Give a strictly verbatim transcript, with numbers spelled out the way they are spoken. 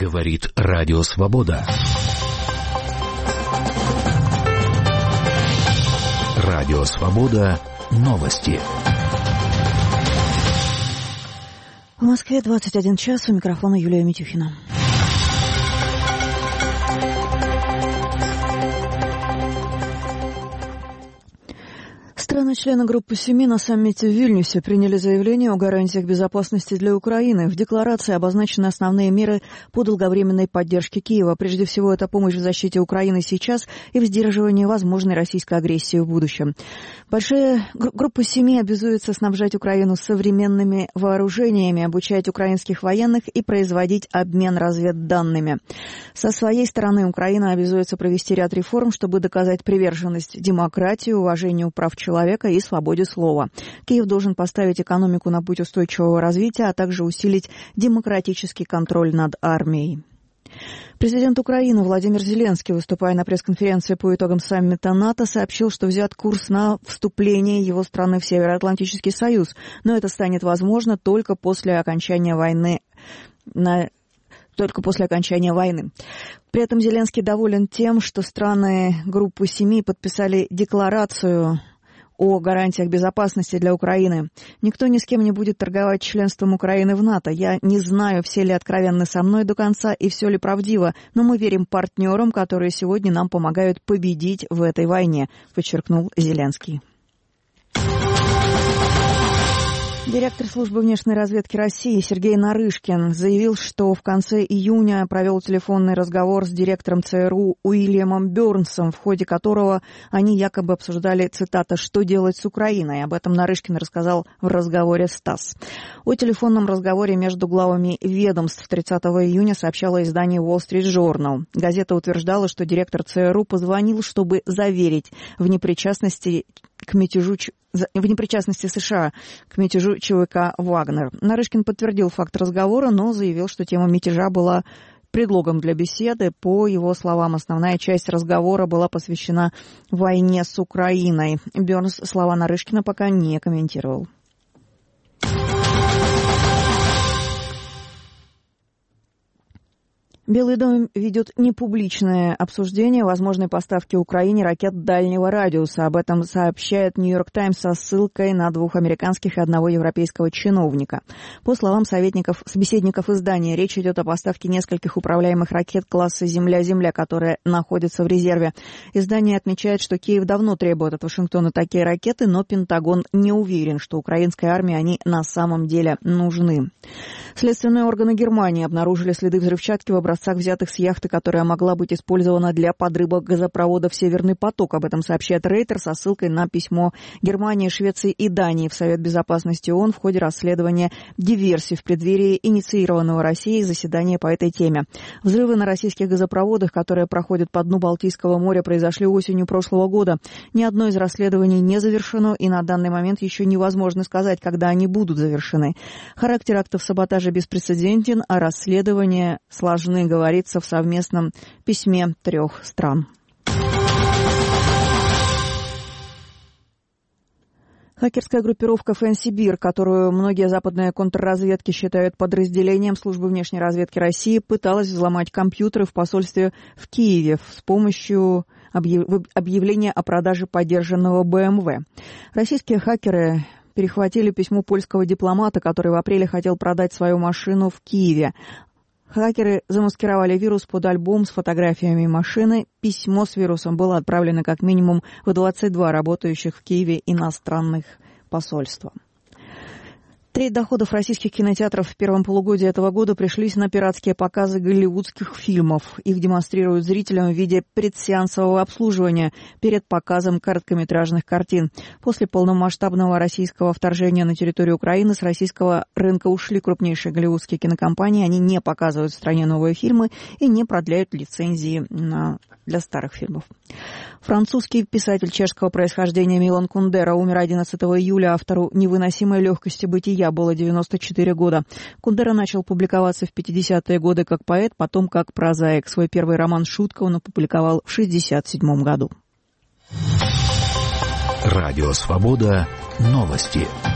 Говорит Радио Свобода. Радио Свобода. Новости. В Москве двадцать один час. У микрофона Юлия Митюхина. Страны-члены Группы семи на саммите в Вильнюсе приняли заявление о гарантиях безопасности для Украины. В декларации обозначены основные меры по долговременной поддержке Киева. Прежде всего, это помощь в защите Украины сейчас и в сдерживании возможной российской агрессии в будущем. Большая Группа семи обязуется снабжать Украину современными вооружениями, обучать украинских военных и производить обмен разведданными. Со своей стороны, Украина обязуется провести ряд реформ, чтобы доказать приверженность демократии, уважению прав человека и свободе слова. Киев должен поставить экономику на путь устойчивого развития, а также усилить демократический контроль над армией. Президент Украины Владимир Зеленский, выступая на пресс-конференции по итогам саммита НАТО, сообщил, что взят курс на вступление его страны в Североатлантический союз, но это станет возможно только после окончания войны на только после окончания войны. При этом Зеленский доволен тем, что страны Группы семи подписали декларацию о гарантиях безопасности для Украины. Никто ни с кем не будет торговать членством Украины в НАТО. Я не знаю, все ли откровенны со мной до конца и все ли правдиво, но мы верим партнерам, которые сегодня нам помогают победить в этой войне, подчеркнул Зеленский. Директор службы внешней разведки России Сергей Нарышкин заявил, что в конце июня провел телефонный разговор с директором ЦРУ Уильямом Бёрнсом, в ходе которого они якобы обсуждали, цитата, «что делать с Украиной». Об этом Нарышкин рассказал в разговоре с ТАСС. О телефонном разговоре между главами ведомств тридцатого июня сообщало издание Wall Street Journal. Газета утверждала, что директор ЦРУ позвонил, чтобы заверить в непричастности к мятежу в непричастности США к мятежу ЧВК «Вагнер». Нарышкин подтвердил факт разговора, но заявил, что тема мятежа была предлогом для беседы. По его словам, основная часть разговора была посвящена войне с Украиной. Бёрнс слова Нарышкина пока не комментировал. Белый дом ведет непубличное обсуждение возможной поставки Украине ракет дальнего радиуса. Об этом сообщает «Нью-Йорк Таймс» со ссылкой на двух американских и одного европейского чиновника. По словам советников, собеседников издания, речь идет о поставке нескольких управляемых ракет класса «Земля-Земля», которые находятся в резерве. Издание отмечает, что Киев давно требует от Вашингтона такие ракеты, но Пентагон не уверен, что украинской армии они на самом деле нужны. Следственные органы Германии обнаружили следы взрывчатки в образцах, взятых с яхты, которая могла быть использована для подрыва газопроводов «Северный поток». Об этом сообщает Рейтер со ссылкой на письмо Германии, Швеции и Дании в Совет Безопасности ООН в ходе расследования диверсий в преддверии инициированного Россией заседания по этой теме. Взрывы на российских газопроводах, которые проходят по дну Балтийского моря, произошли осенью прошлого года. Ни одно из расследований не завершено, и на данный момент еще невозможно сказать, когда они будут завершены. Характер актов саботажа беспрецедентен, а расследования сложны, говорится в совместном письме трех стран. Хакерская группировка Фэнсибир, которую многие западные контрразведки считают подразделением службы внешней разведки России, пыталась взломать компьютеры в посольстве в Киеве с помощью объявления о продаже подержанного бэ эм вэ. Российские хакеры перехватили письмо польского дипломата, который в апреле хотел продать свою машину в Киеве. Хакеры замаскировали вирус под альбом с фотографиями машины. Письмо с вирусом было отправлено как минимум в двадцать два работающих в Киеве иностранных посольства. Треть доходов российских кинотеатров в первом полугодии этого года пришлись на пиратские показы голливудских фильмов. Их демонстрируют зрителям в виде предсеансового обслуживания перед показом короткометражных картин. После полномасштабного российского вторжения на территорию Украины с российского рынка ушли крупнейшие голливудские кинокомпании. Они не показывают в стране новые фильмы и не продляют лицензии на... для старых фильмов. Французский писатель чешского происхождения Милан Кундера умер одиннадцатого июля. Автору «Невыносимой легкости бытия» было девяносто четыре года. Кундера начал публиковаться в пятидесятые годы как поэт, потом как прозаик. Свой первый роман «Шутка» он опубликовал в шестьдесят седьмом году. Радио «Свобода». Новости.